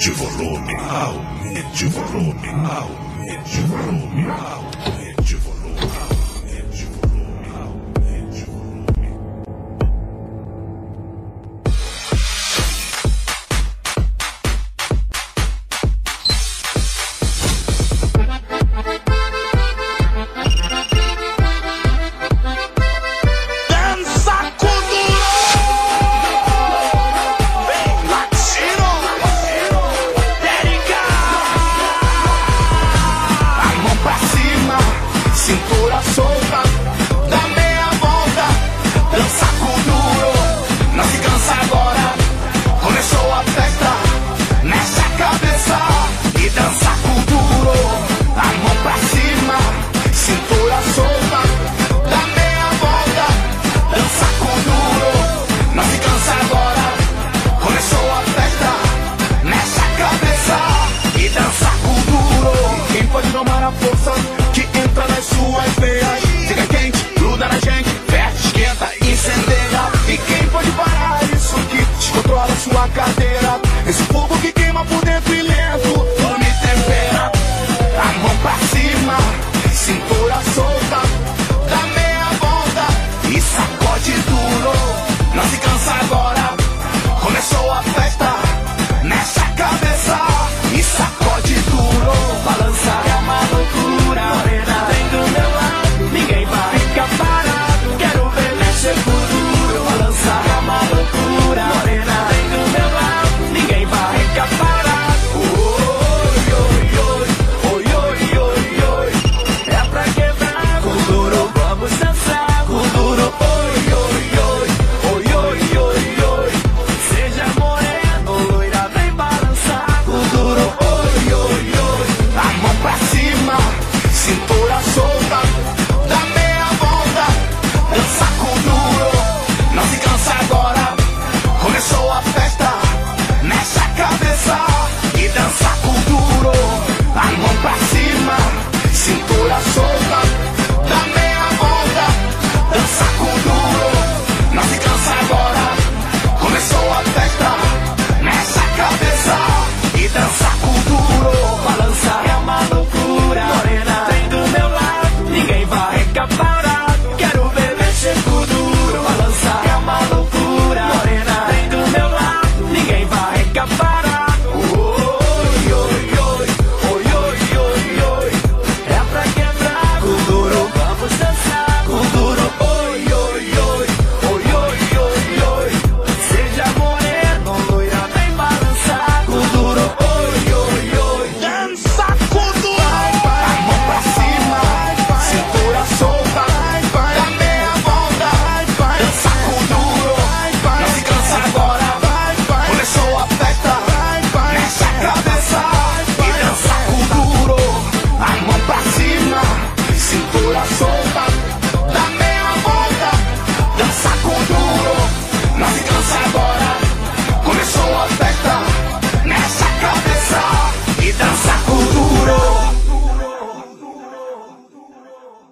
Aumente o volume, aumente o volume, aumente o volume, aumente o volume, aumente o volume, aumente o volume. Dança cintura solta, dá meia volta, dança com duro, não se cansa agora. Começou a festa, mexe a cabeça e dança com duro. A mão pra cima, cintura solta, dá meia volta, dança com duro, não se cansa agora. Começou a festa, mexe a cabeça e dança com duro. Quem pode domar a força que entra nas suas veias, fica quente, gruda na gente, verte, esquenta, incendeia. E quem pode parar isso que descontrola sua cadeira? Esse fogo que queima por dentro e lento, tudo me tempera. A mão pra cima, cintura solta, dá meia volta e sacode duro. Não se cansa agora, começou a festa, mexe a cabeça e sacode duro. Balança é uma loucura, morena vem do meu lado, ninguém vai ficar parado. Quero ver mexer por duro. Balança é uma loucura, morena vem do meu lado, ninguém vai ficar parado. Oi, oi, oi, oi, oi, oi, oi. É pra quebrar com duro, vamos dançar com duro. Oi, oi, oi, oi, oi, oi, oi. Seja moreno, loira, vem balançar com duro. Oi, oi, oi. A mão pra cima, cintura solta,